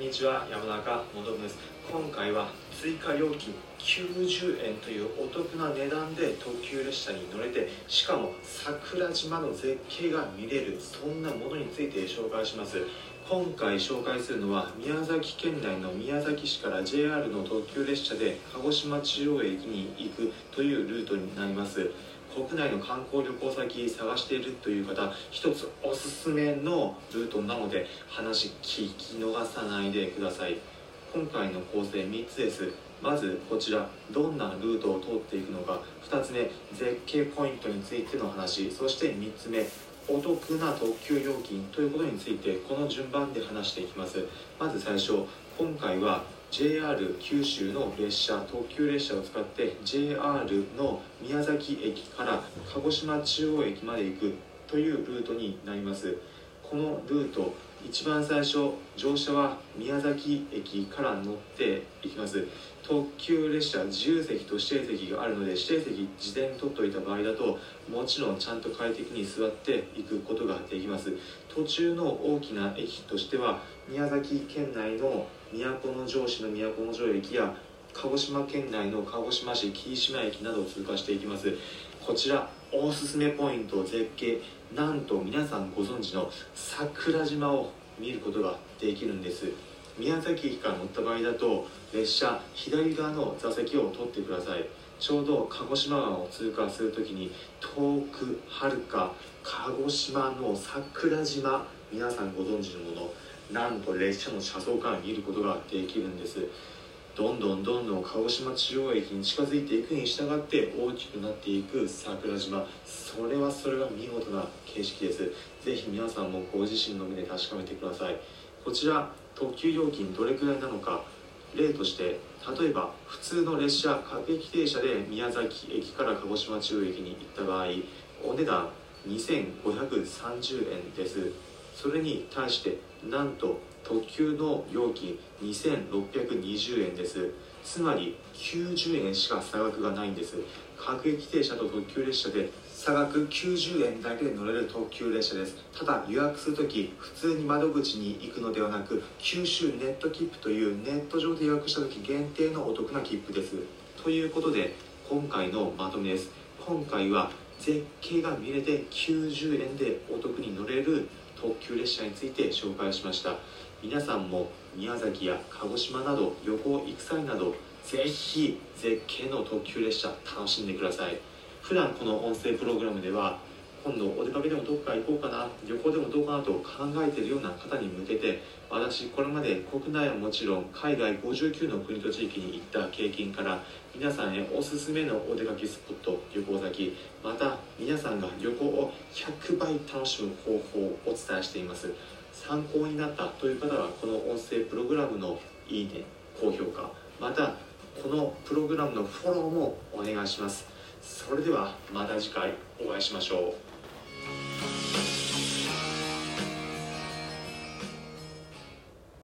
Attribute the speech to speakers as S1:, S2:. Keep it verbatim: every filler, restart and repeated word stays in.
S1: にちは、山中元です。今回は追加料金きゅうじゅうえんというお得な値段で特急列車に乗れて、しかも桜島の絶景が見れる、そんなものについて紹介します。今回紹介するのは宮崎県内の宮崎市から ジェイアール の特急列車で鹿児島中央駅に行くというルートになります。国内の観光旅行先探しているという方、一つおすすめのルートなので話聞き逃さないでください。今回の構成みっつです。まずこちら、どんなルートを通っていくのか。ふたつめ、絶景ポイントについての話。そしてみっつめ、お得な特急料金ということについて、この順番で話していきます。まず最初、今回はジェイアール 九州の列車、特急列車を使って ジェイアール の宮崎駅から鹿児島中央駅まで行くというルートになります。このルート、一番最初、乗車は宮崎駅から乗っていきます。特急列車、自由席と指定席があるので、指定席事前に取っておいた場合だと、もちろんちゃんと快適に座っていくことができます。途中の大きな駅としては、宮崎県内の都城市の都城駅や鹿児島県内の鹿児島市霧島駅などを通過していきます。こちらおすすめポイント、絶景、なんと皆さんご存知の桜島を見ることができるんです。宮崎駅から乗った場合だと、列車左側の座席を取ってください。ちょうど鹿児島湾を通過するときに、遠くはるか鹿児島の桜島、皆さんご存知のもの、なんと列車の車窓から見ることができるんです。どんどんどんどん鹿児島中央駅に近づいていくに従って大きくなっていく桜島、それはそれは見事な景色です。ぜひ皆さんもご自身の目で確かめてください。こちら特急料金どれくらいなのか、例として、例えば普通の列車、各駅停車で宮崎駅から鹿児島中央駅に行った場合、お値段にせんごひゃくさんじゅうえんです。それに対してなんと特急の料金にせんろっぴゃくにじゅうえんです。つまりきゅうじゅうえんしか差額がないんです。各駅停車と特急列車で差額きゅうじゅうえんだけで乗れる特急列車です。ただ予約するとき、普通に窓口に行くのではなく、九州ネット切符というネット上で予約したとき限定のお得な切符です。ということで今回のまとめです。今回は絶景が見れてきゅうじゅうえんでお得に乗れる特急列車について紹介しました。皆さんも宮崎や鹿児島など旅行行く際など、ぜひ絶景の特急列車楽しんでください。普段この音声プログラムでは、今度お出かけでもどこか行こうかな、旅行でもどうかなと考えているような方に向けて、私これまで国内はもちろん海外ごじゅうきゅうの国と地域に行った経験から、皆さんへおすすめのお出かけスポット、旅行先、また皆さんが旅行をひゃくばい楽しむ方法をお伝えしています。参考になったという方はこの音声プログラムのいいね、高評価、またこのプログラムのフォローもお願いします。それではまた次回お会いしましょう。